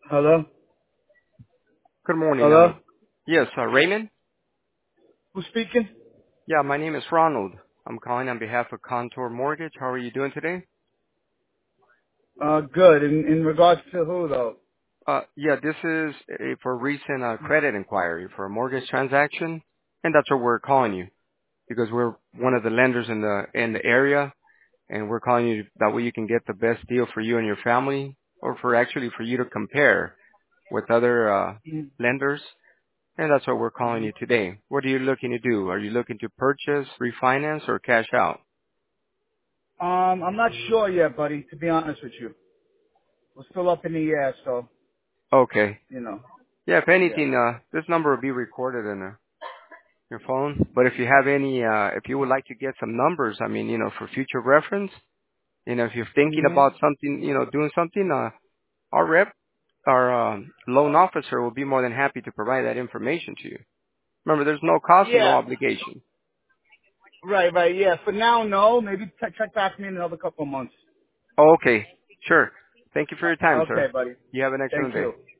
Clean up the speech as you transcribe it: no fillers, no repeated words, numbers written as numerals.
Hello? Good morning. Hello? Yes, Raymond? Who's speaking? Yeah, my name is Ronald. I'm calling on behalf of Contour Mortgage. How are you doing today? Good. In regards to who though? Yeah, this is for recent credit inquiry for a mortgage transaction, and that's what we're calling you because we're one of the lenders in the area, and we're calling you that way you can get the best deal for you and your family, or for you to compare with other lenders. And that's what we're calling Mm-hmm. you today. What are you looking to do? Are you looking to purchase, refinance, or cash out? I'm not sure yet, buddy, to be honest with you. We're still up in the air, so, Okay. you know. Yeah, if Yeah. anything, this number will be recorded in your phone. But if you have any, if you would like to get some numbers, I mean, for future reference, if you're thinking hmm about something, doing something, our rep, our loan officer will be more than happy to provide that information to you. Remember, there's no cost and no Yeah. obligation. Right, yeah. For now, no. Maybe check back to me in another couple of months. Oh, okay. Sure. Thank you for your time, Okay, sir. buddy. You have an Thank excellent day. you.